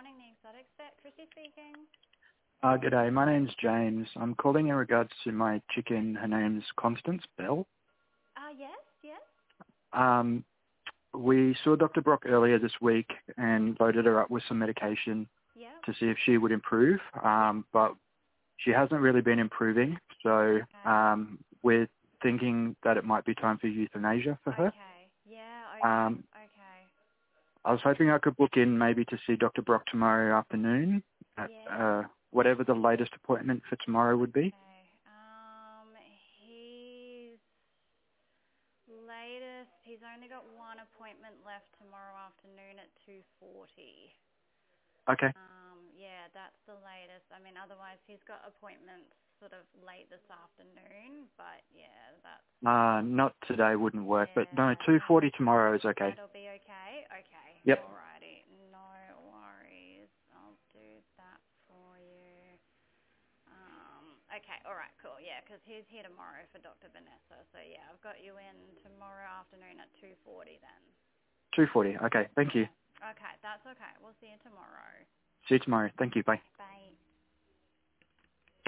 morning, the Exotics Vet. Chrissy speaking. Good day. My name's James. I'm calling in regards to my chicken. Her name's Constance Bell. Yes. We saw Dr. Brock earlier this week and loaded her up with some medication Yeah. to see if she would improve, but she hasn't really been improving, so we're thinking that it might be time for euthanasia for her. Okay. Yeah, okay. Okay. I was hoping I could book in maybe to see Dr. Brock tomorrow afternoon at whatever the latest appointment for tomorrow would be. His latest, he's only got one appointment left tomorrow afternoon at 2:40. Okay. Yeah, that's the latest. I mean, otherwise he's got appointments sort of late this afternoon, but yeah, that's... Not today wouldn't work, but no, 2:40 tomorrow is okay. That'll be okay? Okay. Yep. Alrighty. No worries. I'll do that for you. Okay, alright, cool. Yeah, 'cause he's here tomorrow for Dr. Vanessa. So yeah, I've got you in tomorrow afternoon at 2:40 then. 2:40. Okay, thank you. Okay, that's okay. We'll see you tomorrow. See you tomorrow. Thank you. Bye. Bye.